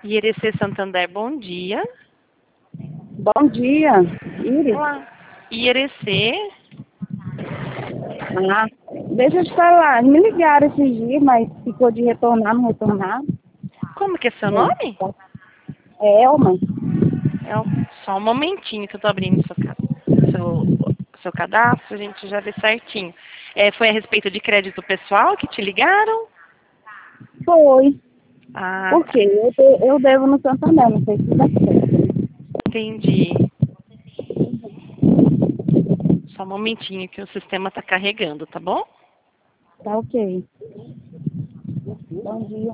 IRC Santander, bom dia. Bom dia, Iris. Olá. IRC, Ah, deixa eu te falar, me ligaram esses dias, mas ficou de retornar, não retornar. como que é seu nome? É Elma. Só um momentinho que eu tô abrindo seu cadastro, a gente já vê certinho. Foi a respeito de crédito pessoal que te ligaram? Foi. Ah, Por tá. quê? Eu devo no Santander, não sei se dá certo. Entendi. Só um momentinho que o sistema tá carregando, tá bom? Tá ok. Bom dia.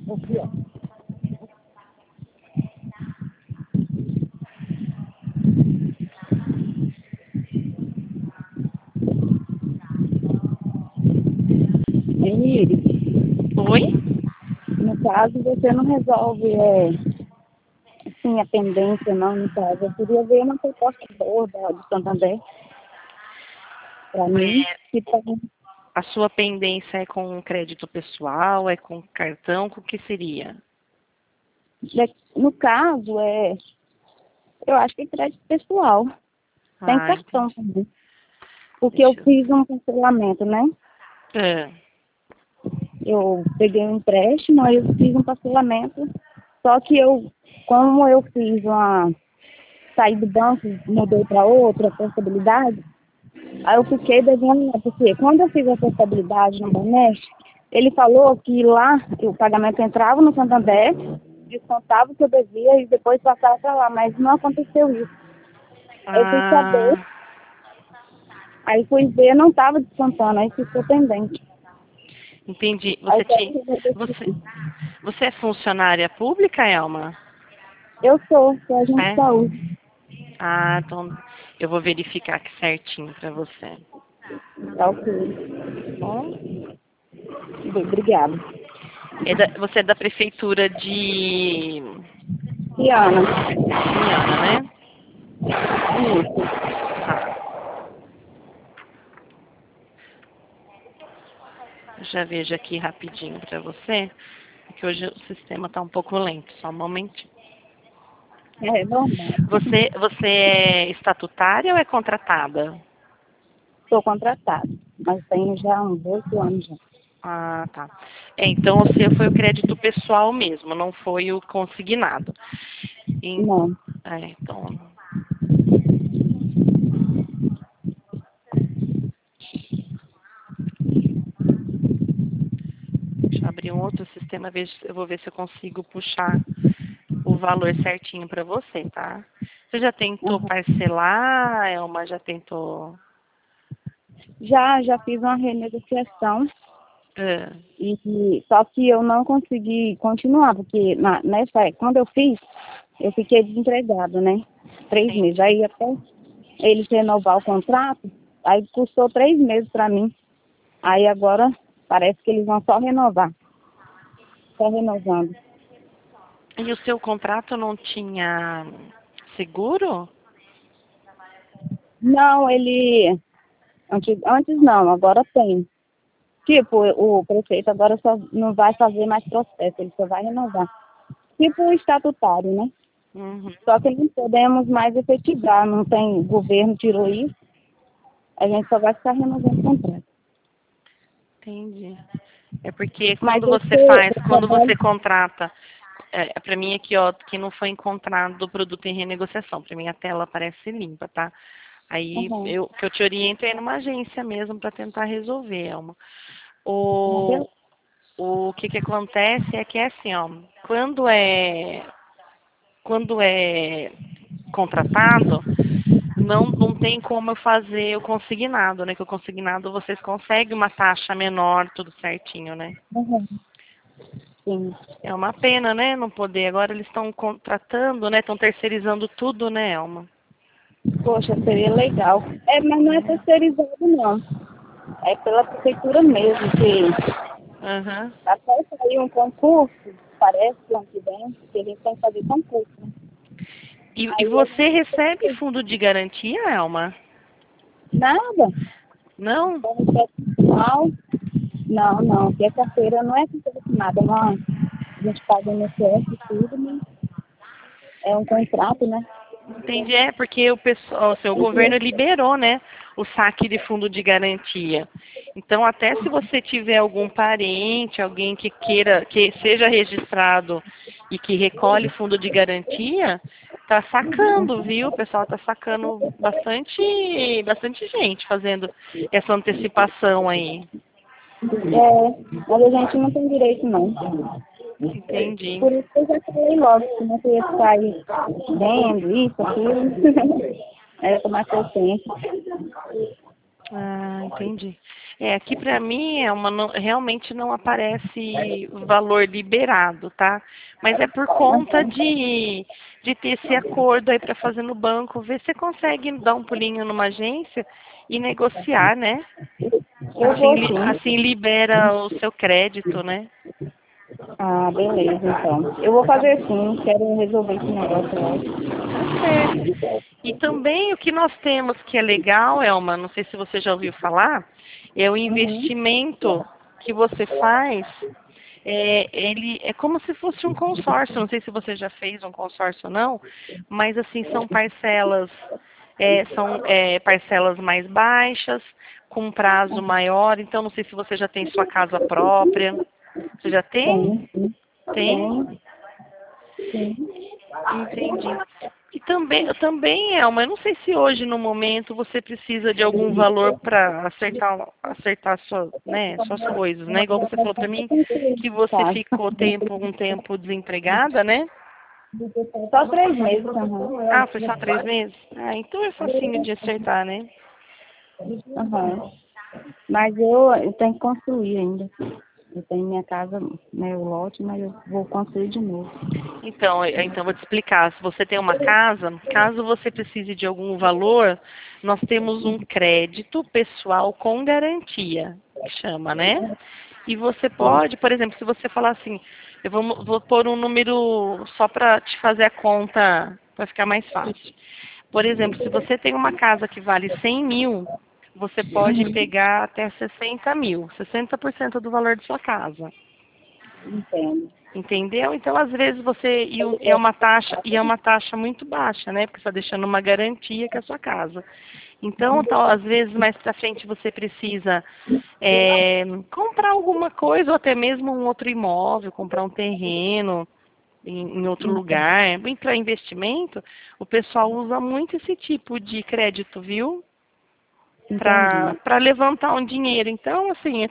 Iris, Oi? no caso você não resolve assim, a pendência, não, no caso. Eu queria ver uma proposta boa do Santander para mim, É, que tá, a sua pendência é com crédito pessoal, é com cartão, com o que seria? no caso, eu acho que é crédito pessoal. Tem Ah, cartão entendi. também. Porque eu Deixa eu... fiz um parcelamento, né? Ah, Eu peguei um empréstimo, aí eu fiz um parcelamento. Só que como eu saí do banco, mudei para outra portabilidade, aí eu fiquei devendo, lá, porque quando eu fiz a portabilidade no Banesp, ele falou que lá o pagamento entrava no Santander, descontava o que eu devia e depois passava para lá, mas não aconteceu isso. Eu fui saber, ah, aí fui ver, não estava descontando, aí ficou pendente. entendi. Aí Você, quero resolver você, isso. você é funcionária pública, Elma? Eu sou agente de É? saúde. Ah, então eu vou verificar aqui certinho para você. Tá ok. Bom? Obrigada. Você é da prefeitura de Tiana. Viana, né? Isso. Tá. Já vejo aqui rapidinho para você, porque hoje o sistema está um pouco lento, só um momentinho. É normal. Você é estatutária ou é contratada? Sou contratada, mas tenho já uns 8 anos já. Ah, tá. Então o seu foi o crédito pessoal mesmo, não foi o consignado. Em- Não. então, deixa eu abrir um outro sistema, eu vou ver se eu consigo puxar o valor certinho para você, tá? Você já tentou Uhum. parcelar, Elma? Já tentou? Já fiz uma renegociação, Ah, só que eu não consegui continuar, porque quando eu fiz, eu fiquei desempregado, né? 3 meses. entendi. Aí até eles renovar o contrato, aí custou 3 meses para mim. Aí agora parece que eles vão só renovar, só renovando. E o seu contrato não tinha seguro? Não, antes não, agora tem. Tipo, o prefeito agora só não vai fazer mais processo, ele só vai renovar. Tipo o estatutário, né? Uhum, Só que não podemos mais efetivar, não tem, o governo tirou isso, a gente só vai ficar renovando o contrato. entendi. É porque Mas eu quando trabalho. você contrata, para mim aqui, ó, que não foi encontrado o produto em renegociação. Para mim a tela aparece limpa, tá? Aí Uhum, que eu te oriento é ir numa agência mesmo para tentar resolver, Elma. O, uhum, o que acontece é que é assim, ó, quando é contratado, não tem como eu fazer o consignado, né? Que o consignado vocês conseguem uma taxa menor, tudo certinho, né? uhum, sim. É uma pena, né? Não poder. Agora eles estão contratando, né? Estão terceirizando tudo, né, Elma? Poxa, seria legal. Mas não é É. terceirizado, não. É pela prefeitura mesmo, que Aham. até sair um concurso, parece que ano que vem, que a gente tem que fazer concurso, né? E Aí a você gente tem recebe que. fundo de garantia, Elma? Nada. Não? Então, não, não, que a carteira não é carteira assinada, não. A gente paga no INSS e tudo, mas é um contrato, né? Entendi, porque o pessoal, o seu governo liberou, né, o saque de fundo de garantia. Então, até se você tiver algum parente, alguém que queira, que seja registrado e que recolhe fundo de garantia, tá sacando, viu? O pessoal tá sacando bastante gente fazendo essa antecipação aí. Mas a gente não tem direito, não. Entendi. Por isso que eu já falei logo, que não ia sair vendo isso, aquilo. Aí eu tomar consciência. Ah, entendi. Aqui para mim realmente não aparece valor liberado, tá? Mas é por conta de ter esse acordo aí para fazer no banco, ver se você consegue dar um pulinho numa agência e negociar, né? Eu vou sim. Assim libera o seu crédito, né? Ah, beleza, então. Eu vou fazer sim, quero resolver esse negócio logo. Certo. E também o que nós temos que é legal, Elma, não sei se você já ouviu falar, é o investimento que você faz. Ele é como se fosse um consórcio. Não sei se você já fez um consórcio ou não, mas assim são parcelas, parcelas mais baixas, com um prazo maior. Então não sei se você já tem sua casa própria. Você já tem? Sim, sim. Tem? Sim. Entendi. E também, Elma, eu não sei se hoje, no momento, você precisa de algum valor para acertar suas coisas, né? Igual você falou para mim, que você Tá. ficou um tempo desempregada, né? Só 3 meses, aham. Ah, foi só 3 meses? Ah, então é facinho de acertar, né? Aham. Mas eu tenho que construir ainda. Eu tenho minha casa, meu lote, mas eu vou construir de novo. Então vou te explicar. Se você tem uma casa, caso você precise de algum valor, nós temos um crédito pessoal com garantia, que chama, né? E você pode, por exemplo, se você falar assim, vou pôr um número só para te fazer a conta, para ficar mais fácil. Por exemplo, se você tem uma casa que vale 100 mil, você pode pegar até 60 mil, 60% do valor de sua casa. Entendo. Entendeu? Então, às vezes é uma taxa muito baixa, né? Porque você está deixando uma garantia que é a sua casa. Então, às vezes, mais para frente você precisa comprar alguma coisa, ou até mesmo um outro imóvel, comprar um terreno em outro lugar. Para investimento, o pessoal usa muito esse tipo de crédito, viu? Entendi. Para levantar um dinheiro. Então, assim, é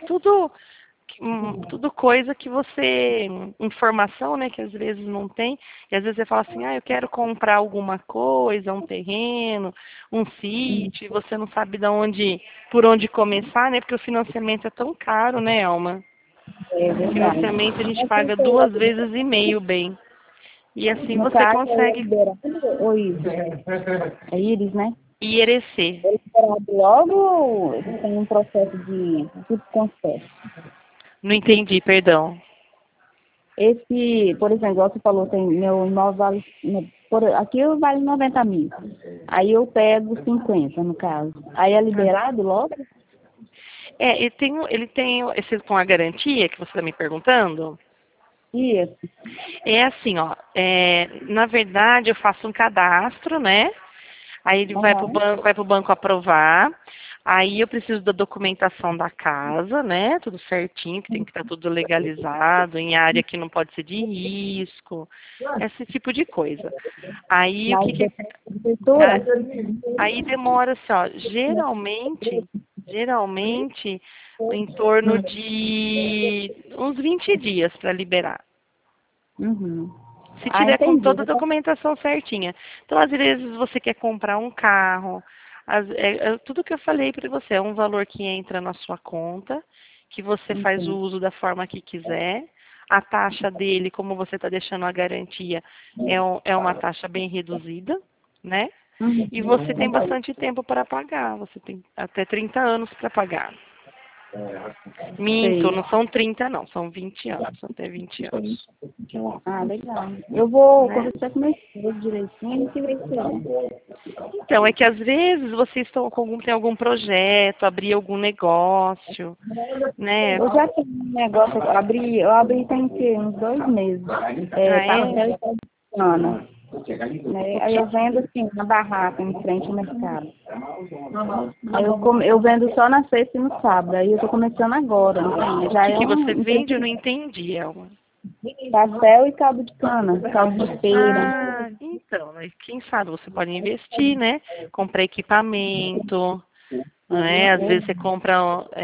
tudo coisa que você, informação, né, que às vezes não tem, e às vezes você fala assim, eu quero comprar alguma coisa, um terreno, um sítio, e você não sabe por onde começar, né, porque o financiamento é tão caro, né, Elma? É O verdade. financiamento a gente Mas paga 2 vezes e meio bem. E assim no você caso, é consegue liberado ou Iris? É Iris, né? IRC. É liberado logo ou tem um processo de subconcesso? Não entendi, perdão. Esse, por exemplo, igual você falou, tem meu imóvel vale, aqui eu vale 90 mil. Aí eu pego 50, no caso. Aí é liberado logo? Ele tem esse com a garantia que você está me perguntando? Isso. É assim, ó, na verdade eu faço um cadastro, né? Aí ele Aham. vai pro banco aprovar. Aí eu preciso da documentação da casa, né? Tudo certinho, que tem que estar tudo legalizado, em área que não pode ser de risco, esse tipo de coisa. Aí o Mas que que depois da prefeitura? aí demora assim, ó, geralmente em torno de uns 20 dias para liberar. Uhum. Se Ah, tiver com entendi. toda a documentação certinha. Então, às vezes, você quer comprar um carro. Tudo que eu falei para você é um valor que entra na sua conta, que você faz o Entendi. uso da forma que quiser. A taxa dele, como você está deixando a garantia, é uma taxa bem reduzida, né? Uhum. E você tem bastante tempo para pagar. Você tem até 30 anos para pagar. Minto, Sei. não são 30 não, são 20 anos, até 20 anos. Ah, legal. Eu vou Né? conversar com meu esposo direitinho que vai ser. Então, é que às vezes vocês tem algum projeto, abrir algum negócio, né? Eu já tenho um negócio, eu abri tem que, uns 2 meses. Ah, Pastel é? e caldo de cana. Né? O Aí que, eu vendo assim, na barraca, em frente ao mercado. Aí eu vendo só na sexta e no sábado. Aí eu tô começando agora. Assim, o já que é que um você vende? Eu não entendi, Elma. pastel e caldo de cana, caldo de feira. Ah, então, né, quem sabe você pode investir, né? Comprar equipamento, né? Às vezes você compra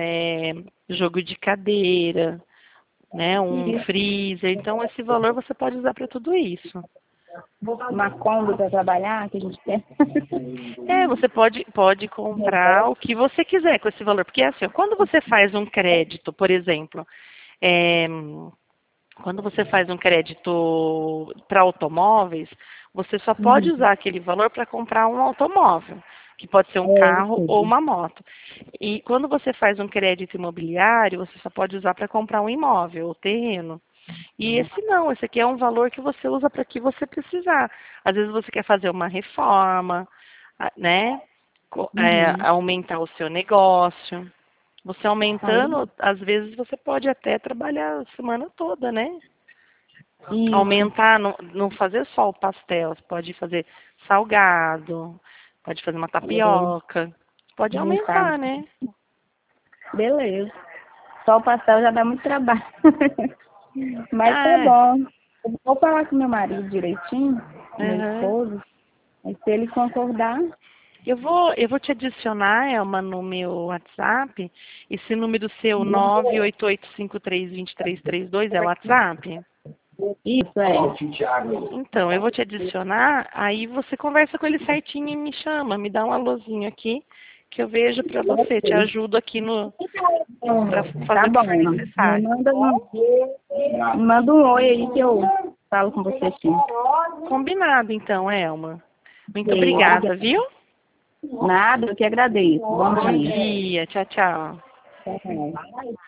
jogo de cadeira, né? Um freezer. Então, esse valor você pode usar para tudo isso. Uma Kombi para trabalhar, que a gente quer. Você pode comprar o que você quiser com esse valor. Porque assim, ó, quando você faz um crédito, por exemplo, é, quando você faz um crédito para automóveis, você só pode Uhum. usar aquele valor para comprar um automóvel, que pode ser um Eu carro ou sei. uma moto. E quando você faz um crédito imobiliário, você só pode usar para comprar um imóvel ou terreno. E esse não, esse aqui é um valor que você usa para que você precisar. Às vezes você quer fazer uma reforma, né? Uhum. Aumentar o seu negócio. Você Aí, aumentando, às vezes você pode até trabalhar a semana toda, né? isso. Aumentar, não fazer só o pastel, você pode fazer salgado, pode fazer uma tapioca, pode Aumentar. aumentar, né? Beleza. Só o pastel já dá muito trabalho. Mas tá Ah, bom. Eu vou falar com meu marido direitinho, meu aham. esposo. Aí se ele concordar, Eu vou te adicionar, Elma, no meu WhatsApp. Esse número seu, 988532332, é o WhatsApp? isso é. Então, eu vou te adicionar, aí você conversa com ele certinho e me chama, me dá um alôzinho aqui, que eu vejo pra você, te Ok. ajudo aqui para Tá fazer o que for bom. Me necessário, tá manda bom? me manda um oi aí que eu falo com você sim. Combinado, então, Elma. Muito Ok, obrigada, obrigada. viu? Nada, eu que agradeço. Bom Bom dia. dia, tchau, tchau. Tchau.